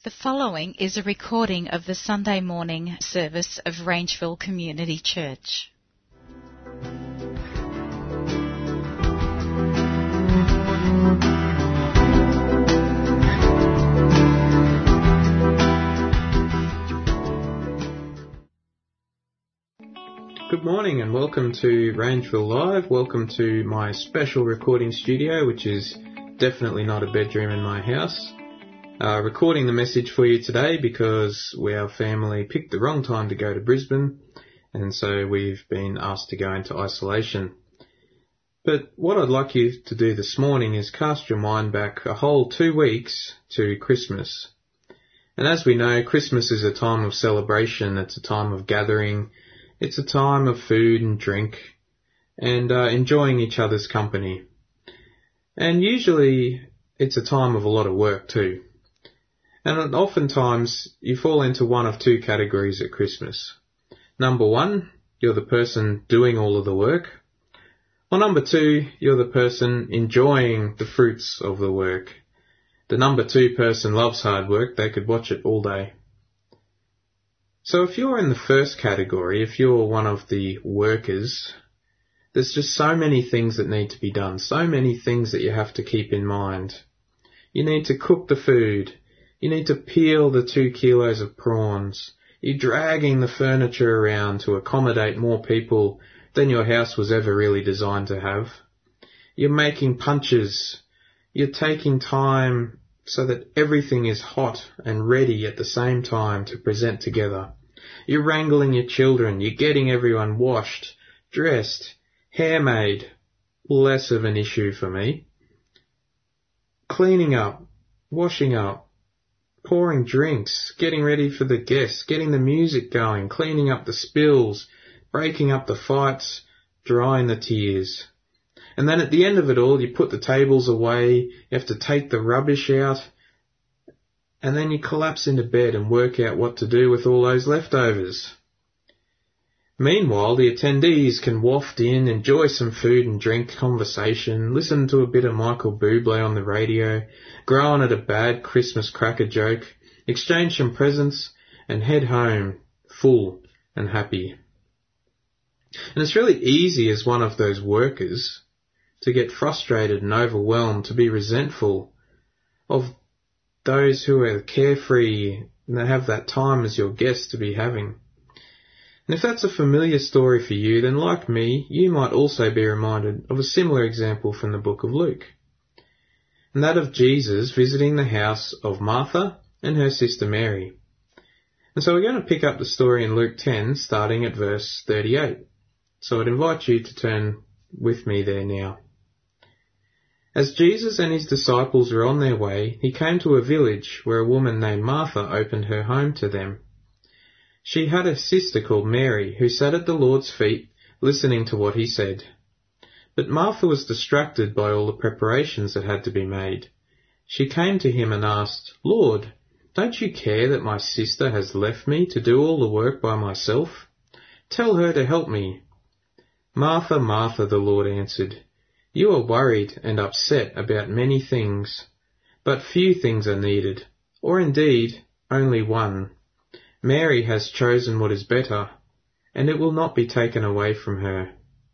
The following is a recording of the Sunday morning service of Rangeville Community Church. Good morning and welcome to Rangeville Live. Welcome to my special recording studio, which is definitely not a bedroom in my house. Recording the message for you today because our family picked the wrong time to go to Brisbane, and so we've been asked to go into isolation. But what I'd like you to do this morning is cast your mind back a whole 2 weeks to Christmas. And as we know, Christmas is a time of celebration, it's a time of gathering, it's a time of food and drink, and enjoying each other's company. And usually it's a time of a lot of work too. And oftentimes you fall into one of two categories at Christmas. Number one, you're the person doing all of the work. Or number two, you're the person enjoying the fruits of the work. The number two person loves hard work, they could watch it all day. So if you're in the first category, if you're one of the workers, there's just so many things that need to be done, so many things that you have to keep in mind. You need to cook the food. You need to peel the 2 kilos of prawns. You're dragging the furniture around to accommodate more people than your house was ever really designed to have. You're making punches. You're taking time so that everything is hot and ready at the same time to present together. You're wrangling your children. You're getting everyone washed, dressed, hair made. Less of an issue for me. Cleaning up, washing up, pouring drinks, getting ready for the guests, getting the music going, cleaning up the spills, breaking up the fights, drying the tears. And then at the end of it all, you put the tables away, you have to take the rubbish out, and then you collapse into bed and work out what to do with all those leftovers. Meanwhile, the attendees can waft in, enjoy some food and drink, conversation, listen to a bit of Michael Bublé on the radio, groan at a bad Christmas cracker joke, exchange some presents, and head home full and happy. And it's really easy as one of those workers to get frustrated and overwhelmed, to be resentful of those who are carefree and they have that time as your guest to be having. And if that's a familiar story for you, then like me, you might also be reminded of a similar example from the book of Luke, and that of Jesus visiting the house of Martha and her sister Mary. And so we're going to pick up the story in Luke 10, starting at verse 38. So I'd invite you to turn with me there now. As Jesus and his disciples were on their way, he came to a village where a woman named Martha opened her home to them. She had a sister called Mary, who sat at the Lord's feet, listening to what he said. But Martha was distracted by all the preparations that had to be made. She came to him and asked, "Lord, don't you care that my sister has left me to do all the work by myself? Tell her to help me." "Martha, Martha," the Lord answered, "you are worried and upset about many things, but few things are needed, or indeed only one. Mary has chosen what is better, and it will not be taken away from her."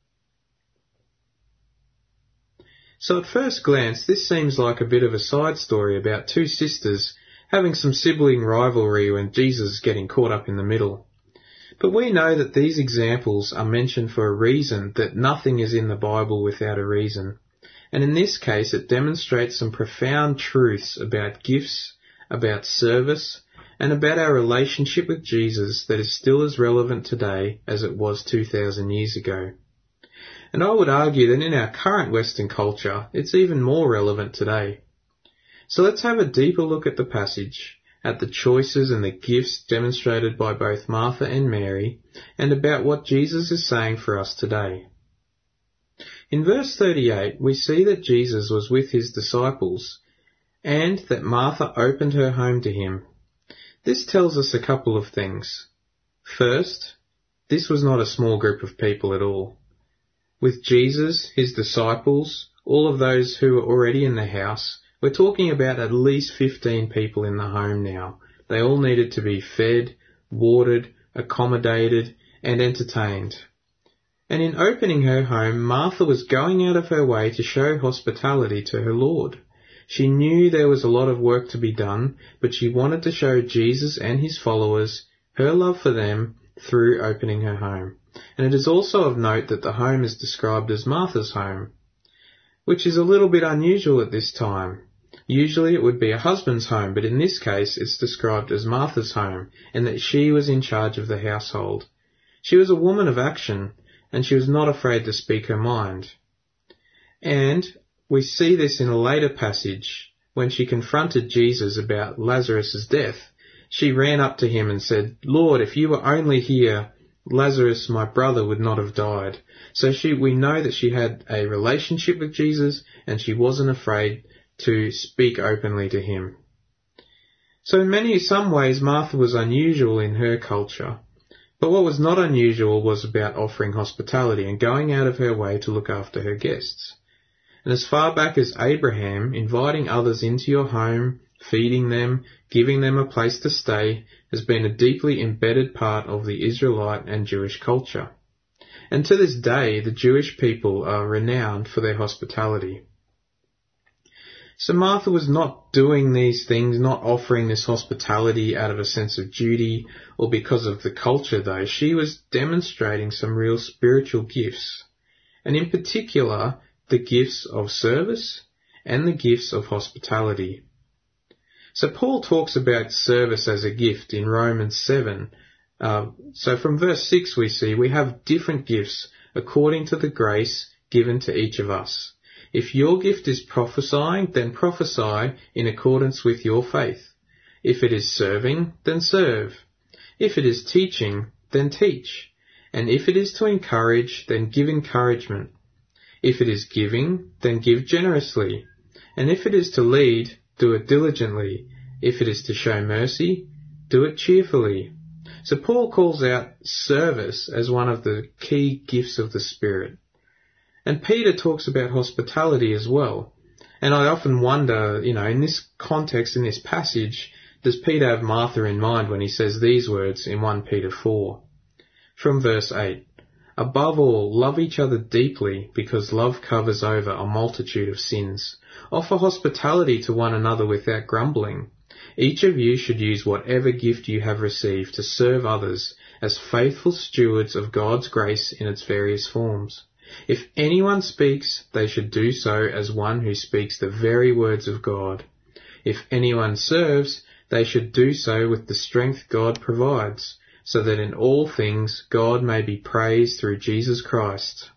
So at first glance, this seems like a bit of a side story about two sisters having some sibling rivalry when Jesus is getting caught up in the middle. But we know that these examples are mentioned for a reason, that nothing is in the Bible without a reason. And in this case, it demonstrates some profound truths about gifts, about service, and about our relationship with Jesus that is still as relevant today as it was 2,000 years ago. And I would argue that in our current Western culture, it's even more relevant today. So let's have a deeper look at the passage, at the choices and the gifts demonstrated by both Martha and Mary, and about what Jesus is saying for us today. In verse 38, we see that Jesus was with his disciples, and that Martha opened her home to him. This tells us a couple of things. First, this was not a small group of people at all. With Jesus, his disciples, all of those who were already in the house, We're talking about at least 15 people in the home now. They all needed to be fed, watered, accommodated, and entertained. And in opening her home, Martha was going out of her way to show hospitality to her Lord. She knew there was a lot of work to be done, but she wanted to show Jesus and his followers her love for them through opening her home. And it is also of note that the home is described as Martha's home, which is a little bit unusual at this time. Usually it would be a husband's home, but in this case it's described as Martha's home, and that she was in charge of the household. She was a woman of action, and she was not afraid to speak her mind. And we see this in a later passage when she confronted Jesus about Lazarus' death. She ran up to him and said, "Lord, if you were only here, Lazarus, my brother, would not have died." So we know that she had a relationship with Jesus, and she wasn't afraid to speak openly to him. So in some ways, Martha was unusual in her culture. But what was not unusual was about offering hospitality and going out of her way to look after her guests. And as far back as Abraham, inviting others into your home, feeding them, giving them a place to stay, has been a deeply embedded part of the Israelite and Jewish culture. And to this day, the Jewish people are renowned for their hospitality. So Martha was not doing these things, not offering this hospitality out of a sense of duty or because of the culture, though. She was demonstrating some real spiritual gifts, and in particular, the gifts of service and the gifts of hospitality. So Paul talks about service as a gift in Romans 7. So from verse 6 we see we have different gifts according to the grace given to each of us. If your gift is prophesying, then prophesy in accordance with your faith. If it is serving, then serve. If it is teaching, then teach. And if it is to encourage, then give encouragement. If it is giving, then give generously. And if it is to lead, do it diligently. If it is to show mercy, do it cheerfully. So Paul calls out service as one of the key gifts of the Spirit. And Peter talks about hospitality as well. And I often wonder, in this context, in this passage, does Peter have Martha in mind when he says these words in 1 Peter 4? From verse 8, "Above all, love each other deeply, because love covers over a multitude of sins. Offer hospitality to one another without grumbling. Each of you should use whatever gift you have received to serve others as faithful stewards of God's grace in its various forms. If anyone speaks, they should do so as one who speaks the very words of God. If anyone serves, they should do so with the strength God provides, so that in all things God may be praised through Jesus Christ."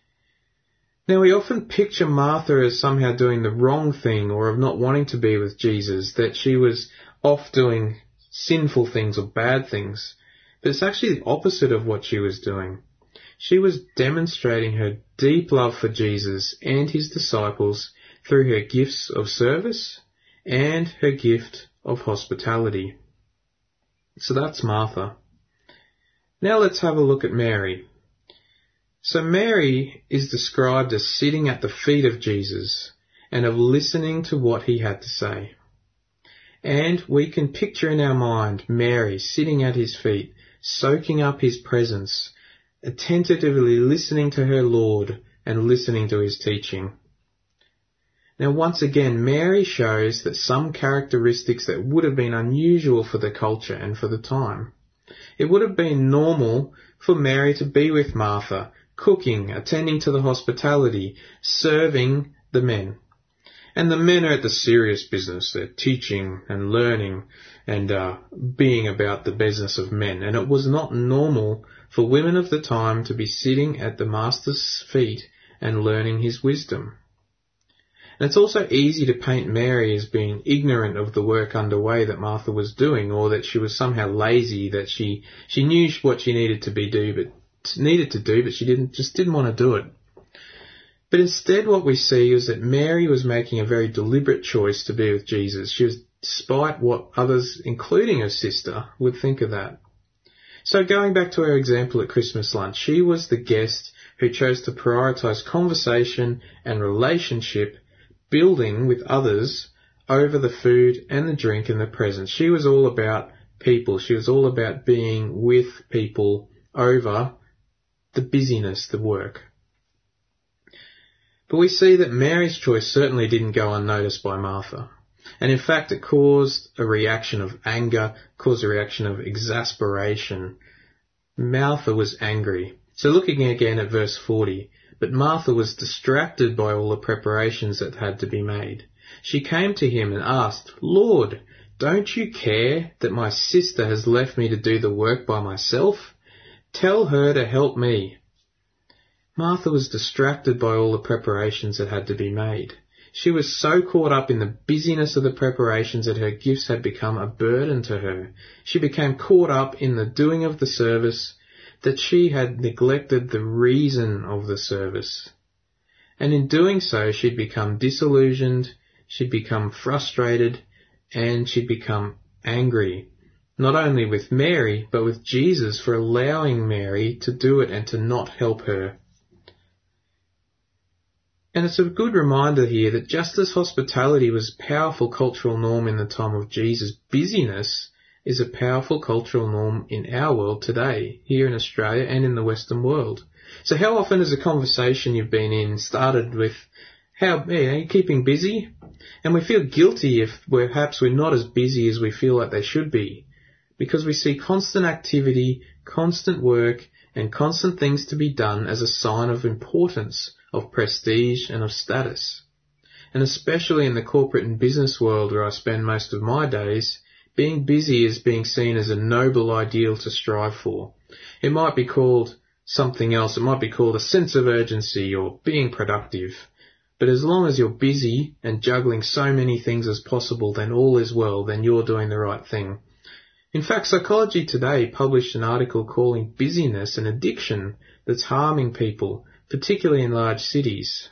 Now we often picture Martha as somehow doing the wrong thing or of not wanting to be with Jesus, that she was off doing sinful things or bad things. But it's actually the opposite of what she was doing. She was demonstrating her deep love for Jesus and his disciples through her gifts of service and her gift of hospitality. So that's Martha. Now let's have a look at Mary. So Mary is described as sitting at the feet of Jesus and of listening to what he had to say. And we can picture in our mind Mary sitting at his feet, soaking up his presence, attentively listening to her Lord and listening to his teaching. Now once again, Mary shows that some characteristics that would have been unusual for the culture and for the time. It would have been normal for Mary to be with Martha, cooking, attending to the hospitality, serving the men. And the men are at the serious business. They're teaching and learning and being about the business of men. And it was not normal for women of the time to be sitting at the Master's feet and learning his wisdom. And it's also easy to paint Mary as being ignorant of the work underway that Martha was doing, or that she was somehow lazy, that she knew what she needed to do, but she didn't want to do it. But instead what we see is that Mary was making a very deliberate choice to be with Jesus. She was, despite what others, including her sister, would think of that. So going back to our example at Christmas lunch, she was the guest who chose to prioritise conversation and relationship building with others over the food and the drink and the presents. She was all about people. She was all about being with people over the busyness, the work. But we see that Mary's choice certainly didn't go unnoticed by Martha. And in fact, it caused a reaction of anger, caused a reaction of exasperation. Martha was angry. So looking again at verse 40, but Martha was distracted by all the preparations that had to be made. She came to him and asked, Lord, don't you care that my sister has left me to do the work by myself? Tell her to help me. Martha was distracted by all the preparations that had to be made. She was so caught up in the busyness of the preparations that her gifts had become a burden to her. She became caught up in the doing of the service that she had neglected the reason of the service. And in doing so, she'd become disillusioned, she'd become frustrated, and she'd become angry, not only with Mary, but with Jesus for allowing Mary to do it and to not help her. And it's a good reminder here that just as hospitality was a powerful cultural norm in the time of Jesus, busyness is a powerful cultural norm in our world today, here in Australia and in the Western world. So how often has a conversation you've been in started with, how are you keeping busy? And we feel guilty if perhaps we're not as busy as we feel like they should be, because we see constant activity, constant work, and constant things to be done as a sign of importance, of prestige and of status. And especially in the corporate and business world where I spend most of my days, being busy is being seen as a noble ideal to strive for. It might be called something else. It might be called a sense of urgency or being productive. But as long as you're busy and juggling so many things as possible, then all is well, then you're doing the right thing. In fact, Psychology Today published an article calling busyness an addiction that's harming people, particularly in large cities,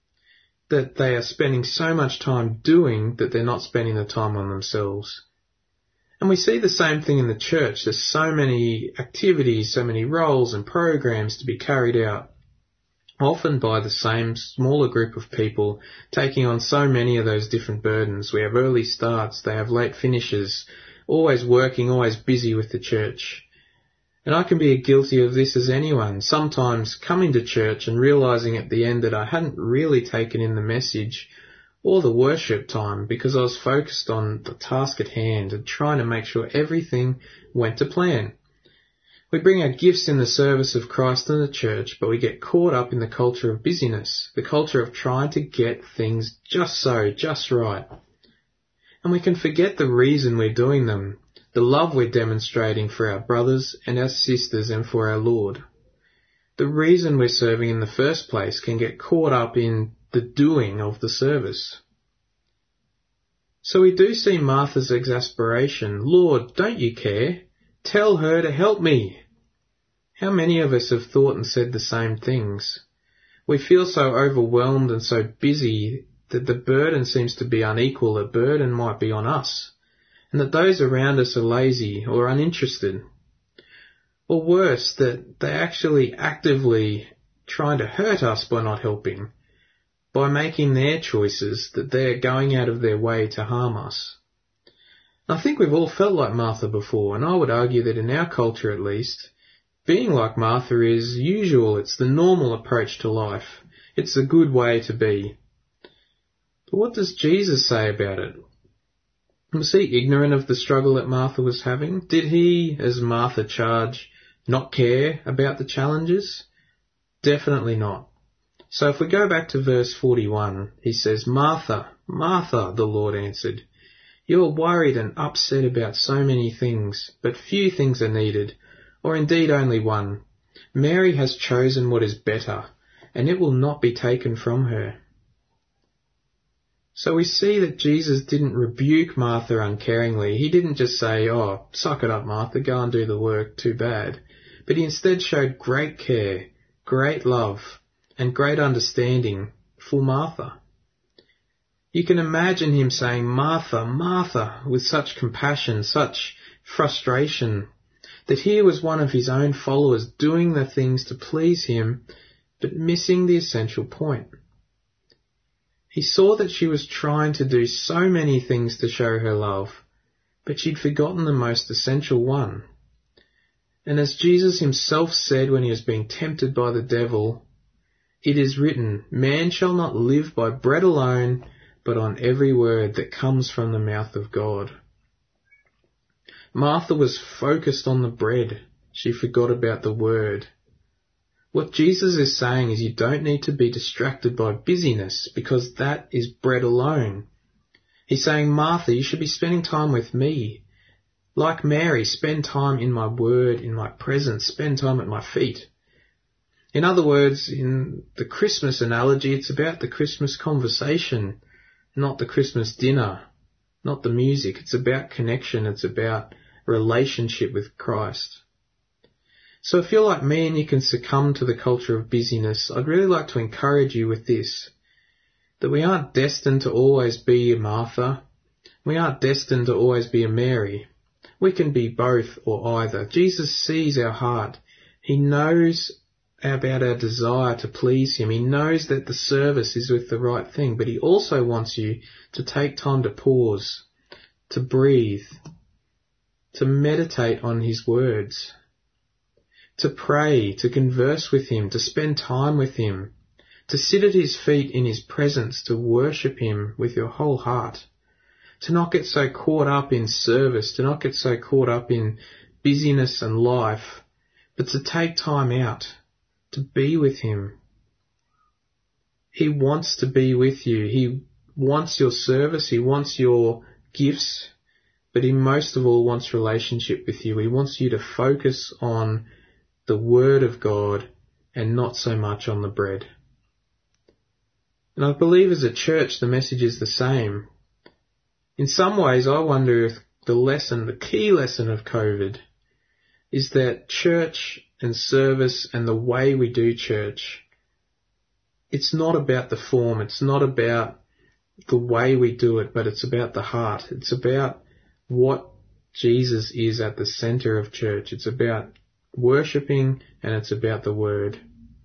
that they are spending so much time doing that they're not spending the time on themselves. And we see the same thing in the church. There's so many activities, so many roles and programs to be carried out, often by the same smaller group of people taking on so many of those different burdens. We have early starts, they have late finishes, always working, always busy with the church. And I can be guilty of this as anyone, sometimes coming to church and realising at the end that I hadn't really taken in the message or the worship time because I was focused on the task at hand and trying to make sure everything went to plan. We bring our gifts in the service of Christ and the church, but we get caught up in the culture of busyness, the culture of trying to get things just so, just right. And we can forget the reason we're doing them, the love we're demonstrating for our brothers and our sisters and for our Lord. The reason we're serving in the first place can get caught up in the doing of the service. So we do see Martha's exasperation. Lord, don't you care? Tell her to help me. How many of us have thought and said the same things? We feel so overwhelmed and so busy that the burden seems to be unequal. The burden might be on us, and that those around us are lazy or uninterested. Or worse, that they're actually actively trying to hurt us by not helping, by making their choices, that they're going out of their way to harm us. I think we've all felt like Martha before, and I would argue that in our culture at least, being like Martha is usual. It's the normal approach to life. It's a good way to be. But what does Jesus say about it? Was he ignorant of the struggle that Martha was having? Did he, as Martha charged, not care about the challenges? Definitely not. So if we go back to verse 41, he says, Martha, Martha, the Lord answered, you're worried and upset about so many things, but few things are needed, or indeed only one. Mary has chosen what is better, and it will not be taken from her. So we see that Jesus didn't rebuke Martha uncaringly. He didn't just say, oh, suck it up, Martha, go and do the work, too bad. But he instead showed great care, great love, and great understanding for Martha. You can imagine him saying, Martha, Martha, with such compassion, such frustration, that here was one of his own followers doing the things to please him, but missing the essential point. He saw that she was trying to do so many things to show her love, but she'd forgotten the most essential one. And as Jesus himself said when he was being tempted by the devil, it is written, "Man shall not live by bread alone, but on every word that comes from the mouth of God." Martha was focused on the bread. She forgot about the word. What Jesus is saying is you don't need to be distracted by busyness, because that is bread alone. He's saying, Martha, you should be spending time with me. Like Mary, spend time in my word, in my presence, spend time at my feet. In other words, in the Christmas analogy, it's about the Christmas conversation, not the Christmas dinner, not the music. It's about connection. It's about relationship with Christ. So if you're like me and you can succumb to the culture of busyness, I'd really like to encourage you with this, that we aren't destined to always be a Martha. We aren't destined to always be a Mary. We can be both or either. Jesus sees our heart. He knows about our desire to please him. He knows that the service is with the right thing, but he also wants you to take time to pause, to breathe, to meditate on his words, to pray, to converse with him, to spend time with him, to sit at his feet in his presence, to worship him with your whole heart, to not get so caught up in service, to not get so caught up in busyness and life, but to take time out to be with him. He wants to be with you. He wants your service. He wants your gifts, but he most of all wants relationship with you. He wants you to focus on the word of God and not so much on the bread. And I believe as a church the message is the same. In some ways I wonder if the key lesson of COVID is that church and service and the way we do church, it's not about the form, it's not about the way we do it, but it's about the heart. It's about what Jesus is at the center of church. It's about worshipping and it's about the word.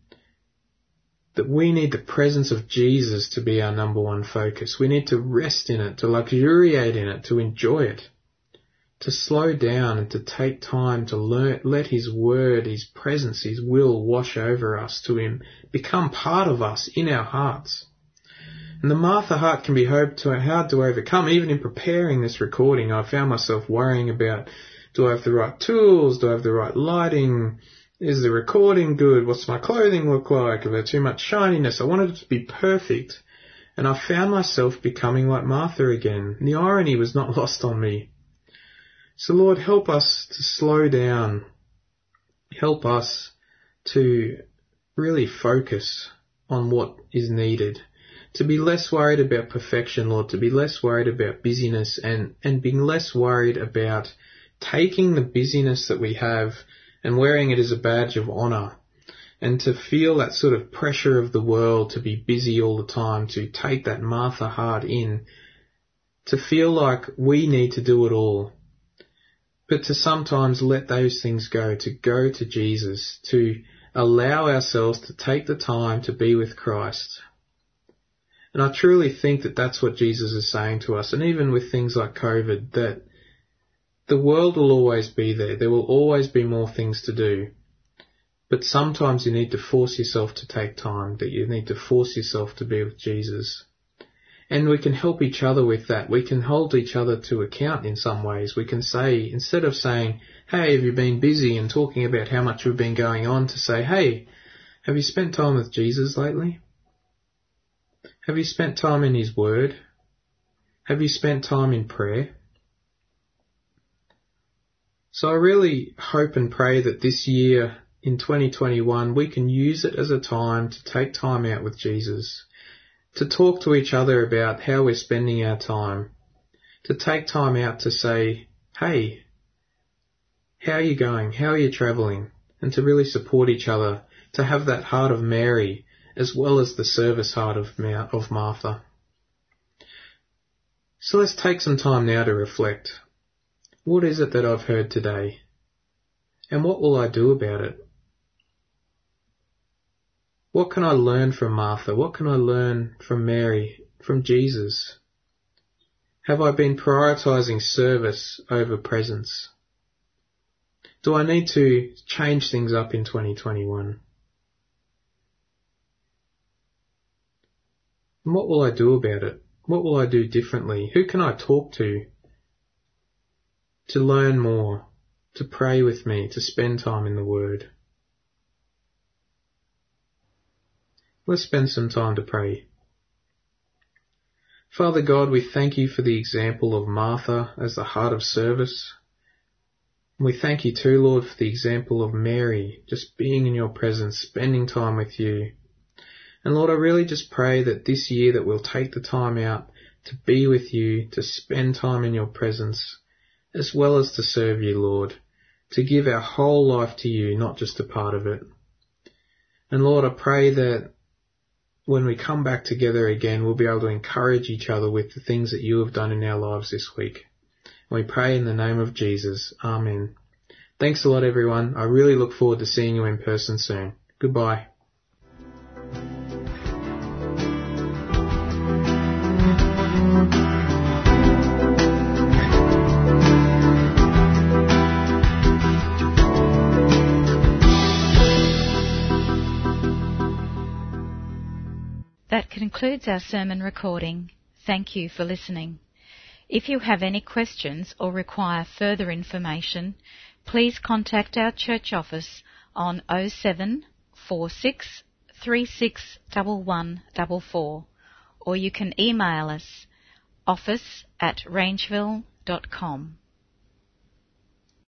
That we need the presence of Jesus to be our number one focus. We need to rest in it, to luxuriate in it, to enjoy it, to slow down and to take time to let his word, his presence, his will wash over us, to become part of us in our hearts. And the Martha heart can be hard to overcome. Even in preparing this recording, I found myself worrying about, do I have the right tools? Do I have the right lighting? Is the recording good? What's my clothing look like? Is there too much shininess? I wanted it to be perfect. And I found myself becoming like Martha again. And the irony was not lost on me. So Lord, help us to slow down. Help us to really focus on what is needed. To be less worried about perfection, Lord. To be less worried about busyness and being less worried about taking the busyness that we have and wearing it as a badge of honour. And to feel that sort of pressure of the world to be busy all the time, to take that Martha heart in, to feel like we need to do it all. But to sometimes let those things go to Jesus, to allow ourselves to take the time to be with Christ. And I truly think that that's what Jesus is saying to us. And even with things like COVID, that the world will always be there. There will always be more things to do. But sometimes you need to force yourself to take time, that you need to force yourself to be with Jesus. And we can help each other with that. We can hold each other to account in some ways. We can say, instead of saying, hey, have you been busy, and talking about how much we've been going on, to say, hey, have you spent time with Jesus lately? Have you spent time in his word? Have you spent time in prayer? So I really hope and pray that this year, in 2021, we can use it as a time to take time out with Jesus, to talk to each other about how we're spending our time, to take time out to say, hey, how are you going? How are you travelling? And to really support each other, to have that heart of Mary as well as the service heart of Martha. So let's take some time now to reflect. What is it that I've heard today? And what will I do about it? What can I learn from Martha? What can I learn from Mary from Jesus? Have I been prioritizing service over presence? Do I need to change things up in 2021? And what will I do about it? What will I do differently? Who can I talk to learn more, to pray with me, to spend time in the Word? Let's spend some time to pray. Father God, we thank you for the example of Martha as the heart of service. We thank you too, Lord, for the example of Mary, just being in your presence, spending time with you. And Lord, I really just pray that this year that we'll take the time out to be with you, to spend time in your presence, as well as to serve you, Lord, to give our whole life to you, not just a part of it. And Lord, I pray that when we come back together again, we'll be able to encourage each other with the things that you have done in our lives this week. And we pray in the name of Jesus. Amen. Thanks a lot, everyone. I really look forward to seeing you in person soon. Goodbye. That concludes our sermon recording. Thank you for listening. If you have any questions or require further information, please contact our church office on 07 46 36 1144, or you can email us office@rangeville.com.